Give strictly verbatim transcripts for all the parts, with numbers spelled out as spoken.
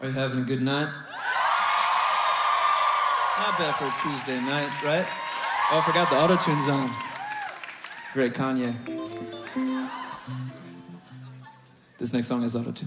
Are you having a good night? Not bad for a Tuesday night, right? Oh, I forgot the auto-tune's on. It's very Kanye. This next song is auto-tune.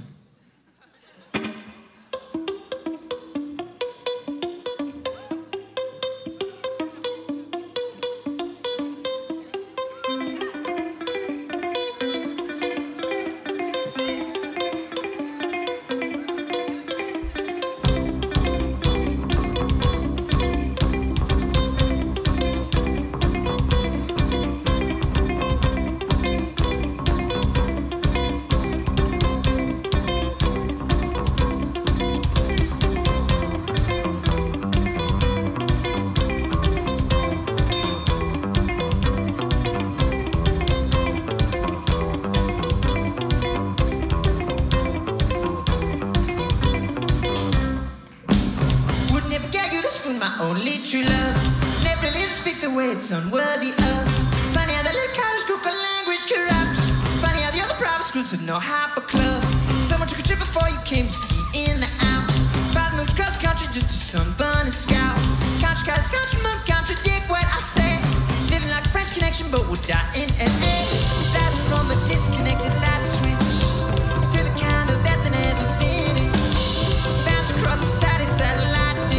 Only true love. Never really speak the way it's unworthy of. Funny how the little college group language corrupts. Funny how the other private schools have no hyper club. Someone took a trip before you came to ski in the Alps. Father moved across the country just to sunburn his scalp. Country guys, countrymen contradict what I say. Living like a French connection, but we'll die in L A. That's from a disconnected light switch to the candle that they never finish. Bounce across the Saturday satellite.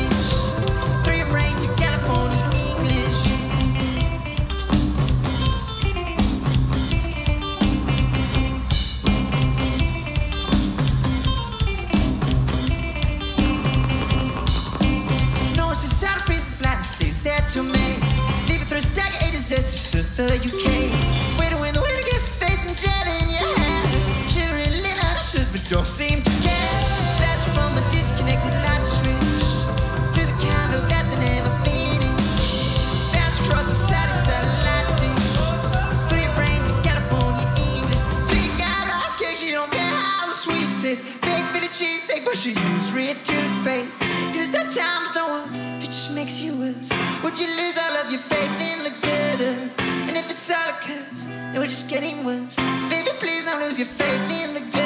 The U K, way to win the winner gets face and jet in your hand. Shivering lit out of shoes, but don't seem to care. That's from a disconnected light switch to the candle that they never finish. Bounce across the Saturday satellite dish through your brain to California English. Till you got rice cakes, you don't get how the sweets taste. Fake fitted cheesesteak, but you use red toothpaste. Cause at that times don't work, if it just makes you worse. Would you lose all of your faith in the good of? If it's all a curse, and we're just getting worse. Baby, please don't lose your faith in the good.